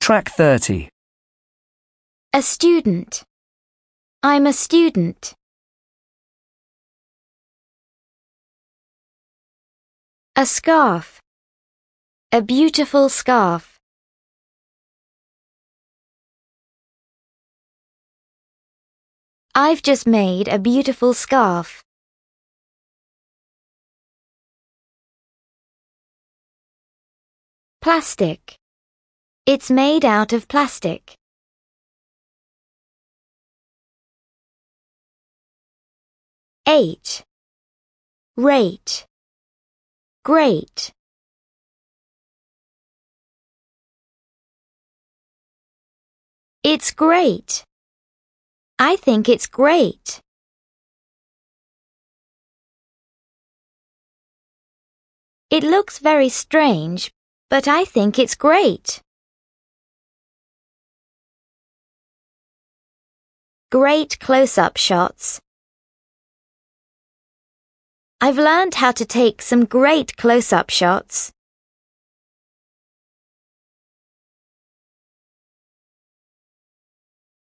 Track 30. A student. I'm a student. A scarf. A beautiful scarf. I've just made a beautiful scarf. Plastic. It's made out of plastic. Rate. Great. It's great. I think it's great. It looks very strange, but I think it's great. Great close-up shots. I've learned how to take some great close-up shots.